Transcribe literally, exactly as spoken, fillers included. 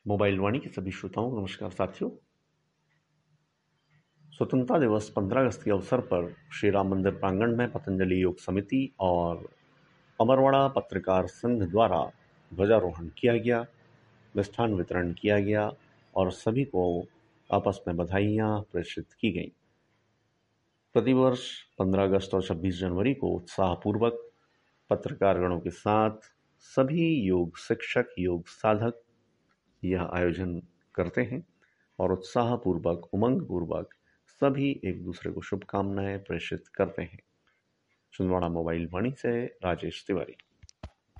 Mobile वाणी के सभी श्रोताओं को नमस्कार साथियों। स्वतंत्रता दिवस पंद्रह अगस्त के अवसर पर श्री राम मंदिर प्रांगण में पतंजलि योग समिति और अमरवाड़ा पत्रकार संघ द्वारा ध्वजारोहण किया गया, मिष्ठान वितरण किया गया और सभी को आपस में बधाइयाँ प्रेषित की गईं। प्रतिवर्ष पंद्रह अगस्त और छब्बीस जनवरी को उत्साहपूर्वक पत्रकारगणों के साथ सभी योग शिक्षक, योग साधक यह आयोजन करते हैं और उत्साहपूर्वक, उमंगपूर्वक सभी एक दूसरे को शुभकामनाएं प्रेषित करते हैं। छिंदवाड़ा मोबाइल वाणी से राजेश तिवारी।